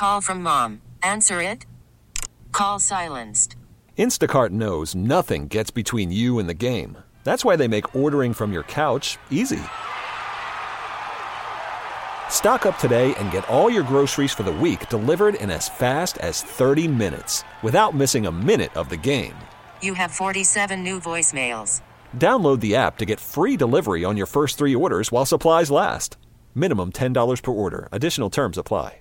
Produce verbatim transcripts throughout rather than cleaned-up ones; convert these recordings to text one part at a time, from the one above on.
call from mom. Answer it. Call silenced. Instacart knows nothing gets between you and the game. That's why they make ordering from your couch easy. Stock up today and get all your groceries for the week delivered in as fast as thirty minutes without missing a minute of the game. You have forty-seven new voicemails. Download the app to get free delivery on your first three orders while supplies last. Minimum ten dollars per order. Additional terms apply.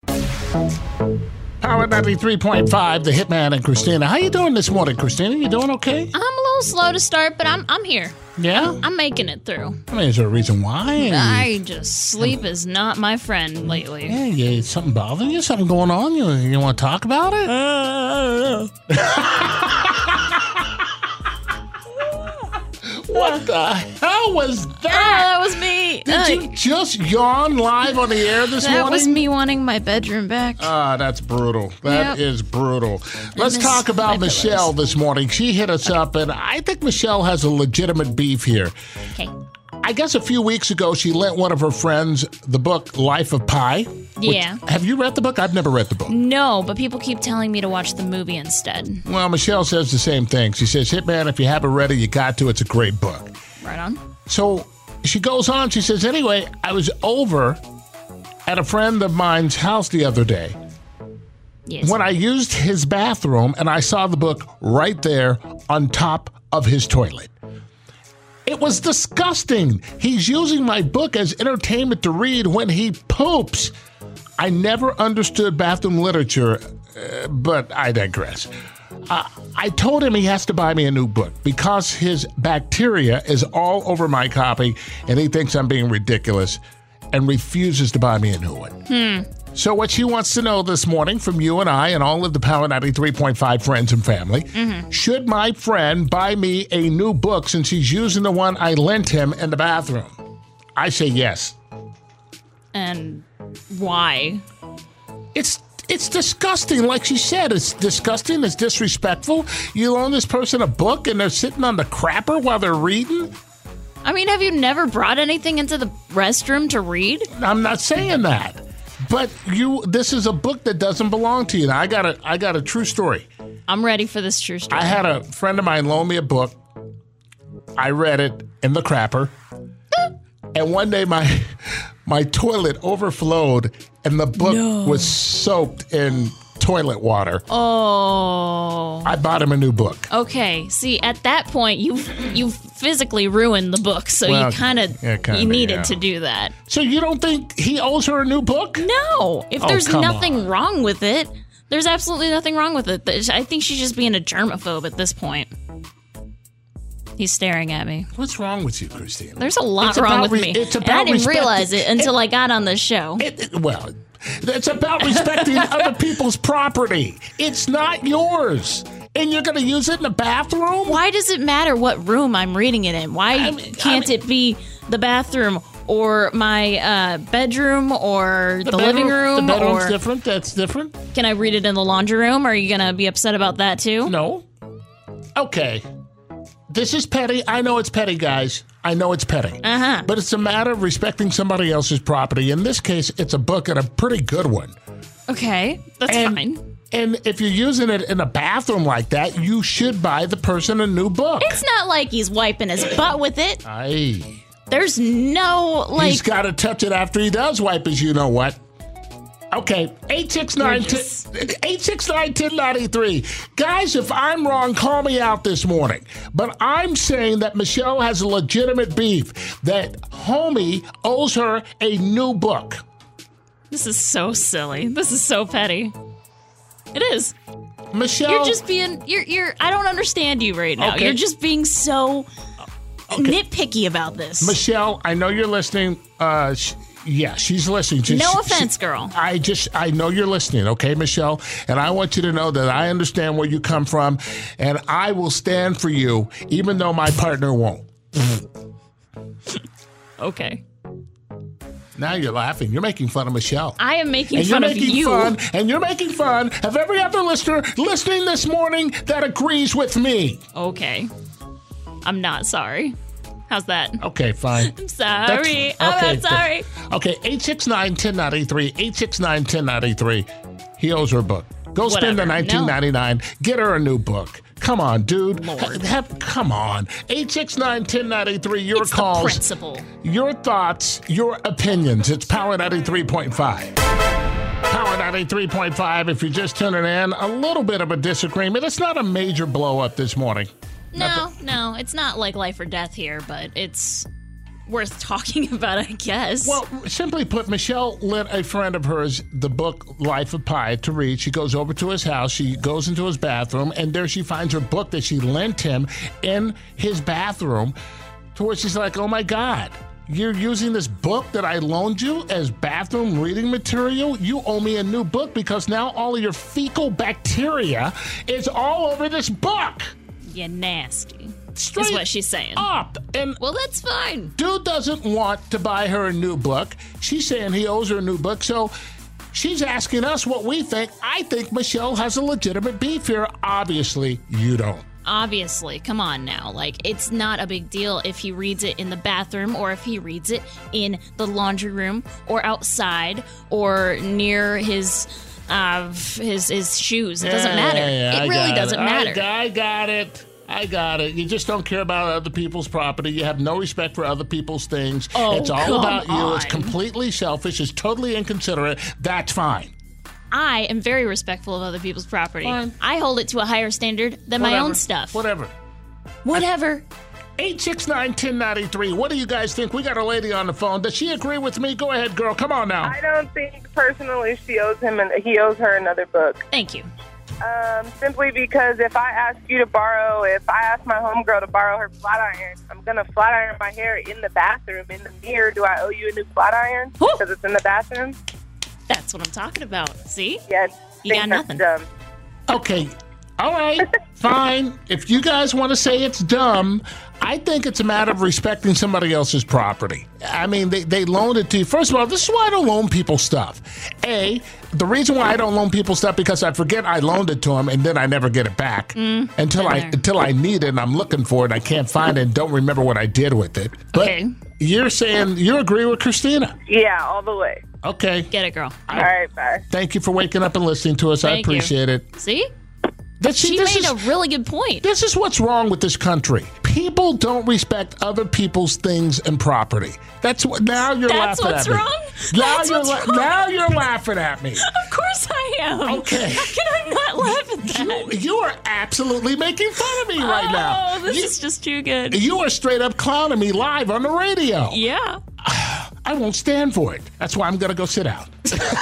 Power ninety-three point five, the Hitman and Christina. How you doing this morning, Christina? You doing okay? I'm a little slow to start, but I'm I'm here. Yeah? I'm making it through. I mean, is there a reason why? I just, sleep is not my friend lately. Yeah, yeah, something bothering you? Something going on? You, you want to talk about it? Uh, What the hell was that? Ah, that was me. Did Uh, you just yawn live on the air this that morning? was me wanting my bedroom back. Ah, that's brutal. That Yep. is brutal. Let's miss talk about my Michelle pillows. this morning. She hit us up, and I think Michelle has a legitimate beef here. Okay. I guess a few weeks ago, she lent one of her friends the book Life of Pi. which- Yeah. Have you read the book? I've never read the book. No, but people keep telling me to watch the movie instead. Well, Michelle says the same thing. She says, Hitman, if you haven't read it, you got to. It's a great book. Right on. So she goes on. She says, anyway, I was over at a friend of mine's house the other day Yes. when I used his bathroom and I saw the book right there on top of his toilet. It was disgusting. He's using my book as entertainment to read when he poops. I never understood bathroom literature, uh, but I digress. Uh, I told him he has to buy me a new book because his bacteria is all over my copy and he thinks I'm being ridiculous and refuses to buy me a new one. Hmm. So what she wants to know this morning from you and I and all of the Power ninety-three point five friends and family, Mm-hmm. should my friend buy me a new book since he's using the one I lent him in the bathroom? I say yes. And why? It's it's disgusting. Like she said, it's disgusting. It's disrespectful. You loan this person a book and they're sitting on the crapper while they're reading? I mean, have you never brought anything into the restroom to read? I'm not saying that. But you, this is a book that doesn't belong to you. Now, I got a, I got a true story. I'm ready for this true story. I had a friend of mine loan me a book. I read it in the crapper. And one day my my toilet overflowed and the book No. was soaked in toilet water. Oh. I bought him a new book. Okay. See, at that point, you you physically ruined the book, so Well, you kind of yeah, kinda, you needed yeah. to do that. So you don't think he owes her a new book? No, if Oh, there's come nothing on. wrong with it, there's absolutely nothing wrong with it. There's- I think she's just being a germaphobe at this point. He's staring at me. What's wrong with you, Christine? There's a lot It's wrong about with re- me. it's And about I didn't respect- realize it until I got on the show. It, it- well, it's about respecting other people's property. It's not yours. And you're going to use it in the bathroom? Why does it matter what room I'm reading it in? Why I mean- can't I mean- it be the bathroom or my uh, bedroom or the, bedroom- living room? The bedroom's or different. That's different. can I read it in the laundry room? Are you going to be upset about that too? No. Okay. This is petty. I know it's petty, guys. I know it's petty. Uh-huh. But it's a matter of respecting somebody else's property. In this case, it's a book and a pretty good one. Okay, that's And- fine. And if you're using it in a bathroom like that, you should buy the person a new book. It's not like he's wiping his butt with it. Aye. There's no, like... He's got to touch it after he does wipe his you know what. Okay, eight six nine, Yes. eight six nine, one zero nine three. Guys, if I'm wrong, call me out this morning. But I'm saying that Michelle has a legitimate beef, that homie owes her a new book. This is so silly. This is so petty. It is. Michelle... You're just being, you're, you're, I don't understand you right now. Okay. You're just being so nitpicky about this. Michelle, I know you're listening. Uh, sh- yeah, she's listening. Just- No she- offense, girl. I just, I know you're listening, okay, Michelle? And I want you to know that I understand where you come from, and I will stand for you, even though my partner won't. Okay. Now you're laughing. You're making fun of Michelle. I am making And you're fun of making you. fun, and you're making fun of every other listener listening this morning that agrees with me. Okay. I'm not sorry. How's that? Okay, fine. I'm sorry. That's- I'm okay, not sorry. Okay, eight six nine, one zero nine three, eight six nine, one zero nine three. He owes her a book. Go spend the Whatever. nineteen ninety-nine dollars. Get her a new book. Come on, dude. Lord. Have, come on. eight six nine, one oh nine three. Your It's the calls. principle. Your thoughts. Your opinions. It's Power ninety-three point five. Power ninety-three point five. If you're just tuning in, a little bit of a disagreement. It's not a major blow up this morning. No, no, it's not like life or death here, but it's worth talking about, I guess. Well, simply put, Michelle lent a friend of hers the book Life of Pi to read. She goes over to his house. She goes into his bathroom, and there she finds her book that she lent him in his bathroom, to where she's like, oh, my God. You're using this book that I loaned you as bathroom reading material? You owe me a new book because now all of your fecal bacteria is all over this book. You nasty. Straight is what she's saying. up. And Well, that's fine. dude doesn't want to buy her a new book. She's saying he owes her a new book. So she's asking us what we think. I think Michelle has a legitimate beef here. Obviously, you don't. Obviously, come on now. Like, it's not a big deal if he reads it in the bathroom or if he reads it in the laundry room or outside or near his uh his his shoes. It doesn't Yeah, matter. yeah, yeah, I it really got doesn't it. matter. I, I got it. I got it. You just don't care about other people's property. You have no respect for other people's things. Oh, it's all come about you. It's on. completely selfish. It's totally inconsiderate. That's fine. I am very respectful of other people's property. Fine. I hold it to a higher standard than my Whatever. own stuff. Whatever. Whatever. eight six nine, one oh nine three. What do you guys think? We got a lady on the phone. Does she agree with me? Go ahead, girl. Come on now. I don't think personally she owes him and he owes her another book. Thank you. Um, simply because if I ask you to borrow, if I ask my homegirl to borrow her flat iron, I'm gonna flat iron my hair in the bathroom in the mirror. Do I owe you a new flat iron Woo. because it's in the bathroom? That's what I'm talking about. See? Yeah, You think got that's nothing. Dumb. Okay. All right. Fine. If you guys want to say it's dumb, I think it's a matter of respecting somebody else's property. I mean, they, they loaned it to you. First of all, this is why I don't loan people stuff. A, the reason why I don't loan people stuff because I forget I loaned it to them and then I never get it back until I there. until I need it and I'm looking for it and I can't find it and don't remember what I did with it. But Okay. you're saying you agree with Christina. Yeah, all the way. Okay. Get it, girl. All right, bye. Thank you for waking up and listening to us. I Thank you. appreciate it. See? That- see, She this made is- a really good point. This is what's wrong with this country. People don't respect other people's things and property. That's what. Now you're That's laughing what's at me. wrong? Now That's you're what's la- wrong? now you're laughing at me. Of course I am. Okay. How can I not laugh at that? You, you are absolutely making fun of me right now. Oh, this you, is just too good. you are straight up clowning me live on the radio. Yeah. I won't stand for it. That's why I'm gonna go sit down.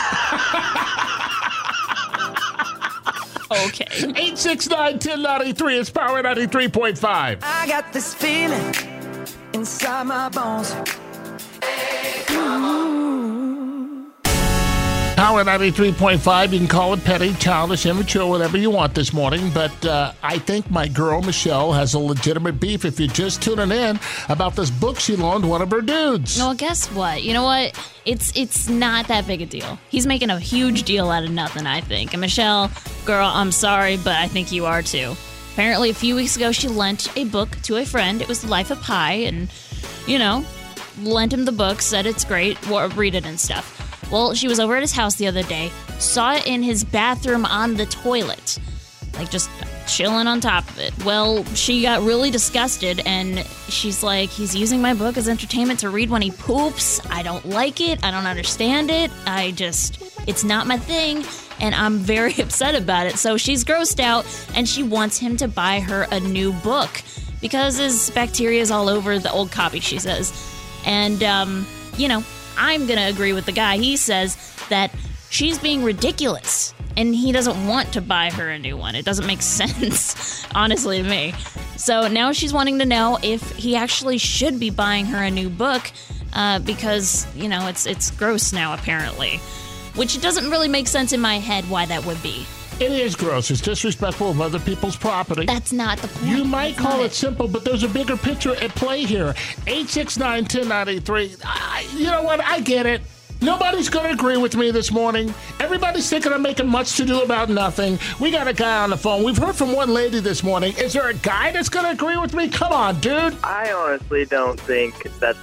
Okay. eight six nine, one oh nine three. It's Power ninety-three point five. I got this feeling inside my bones. Power ninety-three point five. You can call it petty, childish, immature, whatever you want this morning. But uh, I think my girl, Michelle, has a legitimate beef if you're just tuning in about this book she loaned one of her dudes. Well, guess what? You know what? It's it's not that big a deal. He's making a huge deal out of nothing, I think. And Michelle, girl, I'm sorry, but I think you are too. Apparently, a few weeks ago, she lent a book to a friend. It was The Life of Pi, and, you know, lent him the book, said it's great, well, read it and stuff. Well, she was over at his house the other day, saw it in his bathroom on the toilet, like just chilling on top of it. Well, she got really disgusted, and she's like, he's using my book as entertainment to read when he poops. I don't like it. I don't understand it. I just, it's not my thing, and I'm very upset about it. So she's grossed out, and she wants him to buy her a new book because his bacteria is all over the old copy, she says. And, um, you know, I'm going to agree with the guy. He says that she's being ridiculous and he doesn't want to buy her a new one. It doesn't make sense, honestly, to me. So now she's wanting to know if he actually should be buying her a new book uh, because, you know, it's it's gross now, apparently. Which doesn't really make sense in my head why that would be. It is gross. It's disrespectful of other people's property. That's not the point. You might That's call not it simple, but there's a bigger picture at play here. eight six nine, one oh nine three. I, you know what? I get it. Nobody's going to agree with me this morning. Everybody's thinking I'm making much to do about nothing. We got a guy on the phone. We've heard from one lady this morning. Is there a guy that's going to agree with me? Come on, dude. I honestly don't think that the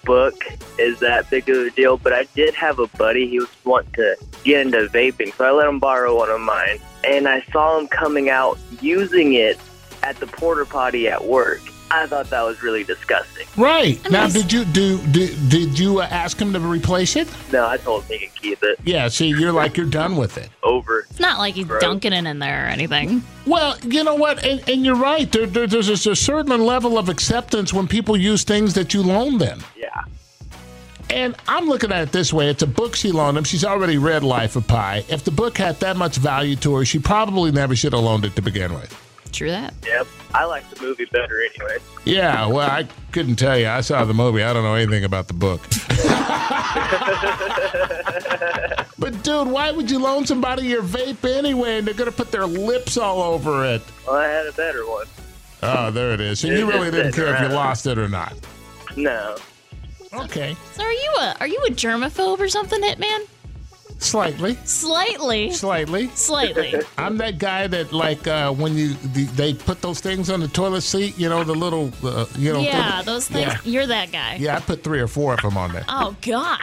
book is that big of a deal, but I did have a buddy. He was wanting to get into vaping, so I let him borrow one of mine. And I saw him coming out using it at the porta potty at work. I thought that was really disgusting. Right. And Now, I- did you do did, did you uh, ask him to replace it? No, I told him he could keep it. Yeah, see, you're like, you're done with it. Over. It's not like he's Gross. dunking it in there or anything. Well, you know what? And, and you're right. There, there, there's a, a certain level of acceptance when people use things that you loan them. Yeah. And I'm looking at it this way. It's a book she loaned him. She's already read Life of Pi. If the book had that much value to her, she probably never should have loaned it to begin with. True that. Yep. I like the movie better anyway. Yeah, well, I couldn't tell you. I saw the movie. I don't know anything about the book. But, dude, why would you loan somebody your vape anyway? And they're going to put their lips all over it. Well, I had a better one. Oh, there it is. So you really didn't care if you lost it or not. No. Okay. So are you a are you a germaphobe or something, Hitman? Slightly. Slightly. Slightly. Slightly. I'm that guy that, like, uh, when you the, they put those things on the toilet seat, you know, the little, uh, you know. Yeah, thing- those things. Yeah. You're that guy. Yeah, I put three or four of them on there. Oh, God.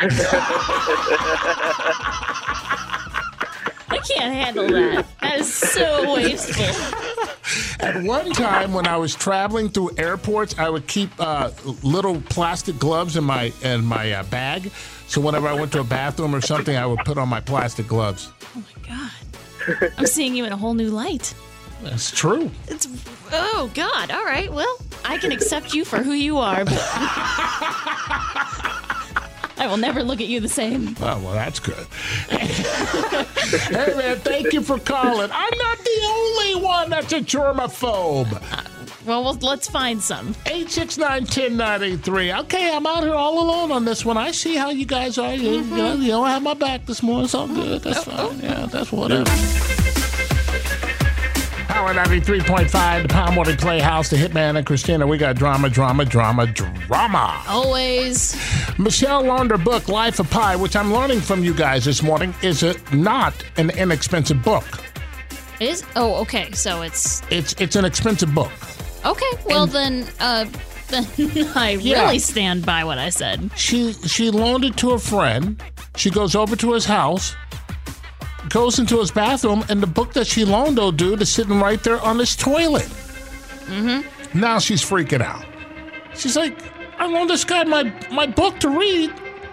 I can't handle that. That is so wasteful. At one time, when I was traveling through airports, I would keep uh, little plastic gloves in my in my uh, bag. So whenever I went to a bathroom or something, I would put on my plastic gloves. Oh, my God. I'm seeing you in a whole new light. That's true. It's, oh, God. All right. Well, I can accept you for who you are, but I will never look at you the same. Oh, well, that's good. Hey, man, thank you for calling. I'm not the only one that's a germaphobe. Well, well let's find some. eight six nine, one oh nine three. Okay, I'm out here all alone on this one. I see how you guys are. You, Mm-hmm. you, know, you don't have my back this morning. It's all good. That's fine. Yeah, that's whatever. Power ninety-three point five, the Palm Morning Playhouse, the Hitman and Christina. We got drama, drama, drama, drama. Always. Michelle loaned her book, Life of Pi, which I'm learning from you guys this morning, is a, not an inexpensive book. It is? Oh, okay. So it's... It's it's an expensive book. Okay. Well, then, uh, then I Yeah. really stand by what I said. She she loaned it to a friend. She goes over to his house, goes into his bathroom, and the book that she loaned old dude is sitting right there on his toilet. Mm-hmm. Now she's freaking out. She's like, I loaned this guy my, my book to read,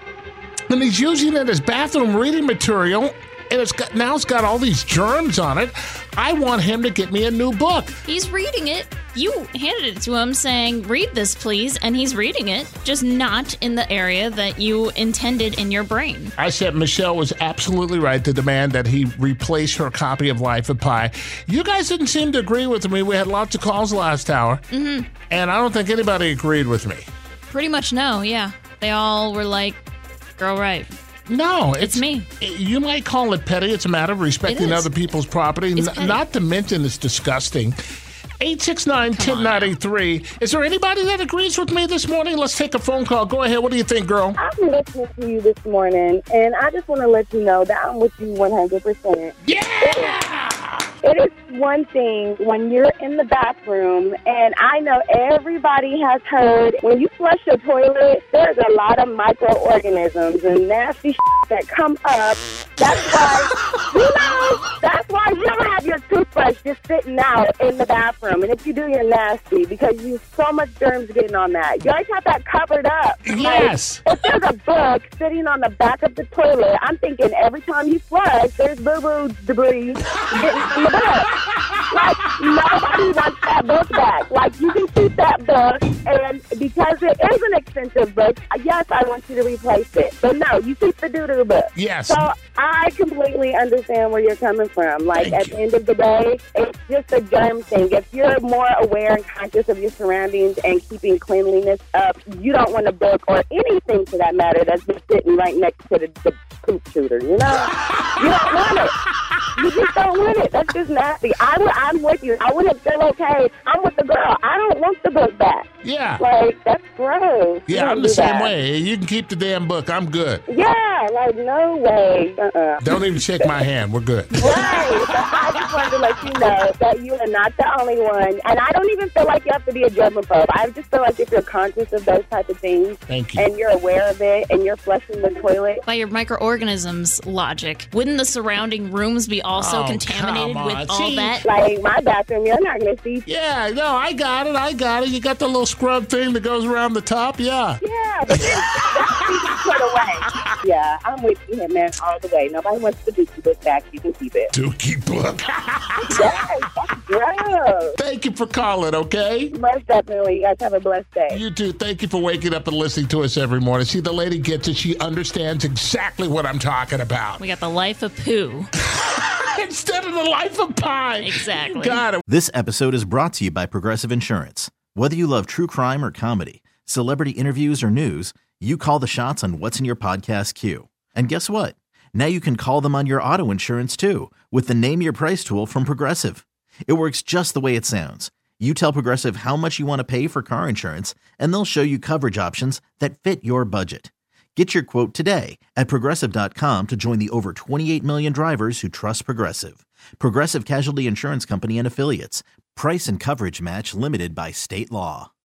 and he's using it as bathroom reading material, and it's got now it's got all these germs on it. I want him to get me a new book. He's reading it. You handed it to him saying, read this, please, and he's reading it, just not in the area that you intended in your brain. I said Michelle was absolutely right to demand that he replace her copy of Life of Pi. You guys didn't seem to agree with me. We had lots of calls last hour, mm-hmm. and I don't think anybody agreed with me. Pretty much no, yeah. They all were like, girl, right. No, it's, It's me. You might call it petty. It's a matter of respecting It is. other people's property. It's N- petty. not to mention it's disgusting. eight six nine, one oh nine three. Is there anybody that agrees with me this morning? Let's take a phone call. Go ahead. What do you think, girl? I'm listening to you this morning, and I just want to let you know that I'm with you one hundred percent. Yeah! It is one thing when you're in the bathroom, and I know everybody has heard when you flush your toilet, there's a lot of microorganisms and nasty shit that come up. That's why, you know, that's why you don't have your toothbrush just sitting out in the bathroom. And if you do, you're nasty because you so much germs getting on that. You always have that covered up. Yes. Like, if there's a book sitting on the back of the toilet, I'm thinking every time you flush, there's boo-boo debris getting on the book. Like, nobody wants that book back. Like, you can keep that book, and because it is an expensive book, yes, I want you to replace it. But no, you keep the doo-doo book. Yes. So I completely understand where you're coming from. Like, Thank at you. the end of the day, it's just a germ thing. If you're more aware and conscious of your surroundings and keeping cleanliness up, you don't want a book or anything for that matter that's just sitting right next to the, the poop shooter, you know? You don't want it. You just don't want it. That's just nasty. I would, I'm with you. I wouldn't feel okay. I'm with the girl. I don't want the book back. Yeah. Like, that's gross. You Yeah, don't I'm the do same that. way. You can keep the damn book. I'm good. Yeah. Yeah, like, no way. Uh-uh. Don't even shake my hand. We're good. Right. So I just wanted to let you know that you are not the only one. And I don't even feel like you have to be a germaphobe. I just feel like if you're conscious of those type of things, Thank you. and you're aware of it, and you're flushing the toilet. By your microorganisms logic, wouldn't the surrounding rooms be also Oh, contaminated come with on. all See? that? Like, my bathroom, you're not going to see. Yeah, no, I got it. I got it. You got the little scrub thing that goes around the top? Yeah. Yeah, but that's put away. Yeah, I'm with you, man, all the way. Nobody wants the Dookie book back. You can keep it. Dookie book. Yes, that's gross. Thank you for calling, okay? Most definitely. You guys have a blessed day. You too. Thank you for waking up and listening to us every morning. See, the lady gets it. She understands exactly what I'm talking about. We got the life of poo. Instead of the life of pie. Exactly. Got it. This episode is brought to you by Progressive Insurance. Whether you love true crime or comedy, celebrity interviews or news, you call the shots on what's in your podcast queue. And guess what? Now you can call them on your auto insurance too with the Name Your Price tool from Progressive. It works just the way it sounds. You tell Progressive how much you want to pay for car insurance, and they'll show you coverage options that fit your budget. Get your quote today at Progressive dot com to join the over twenty-eight million drivers who trust Progressive. Progressive Casualty Insurance Company and Affiliates. Price and coverage match limited by state law.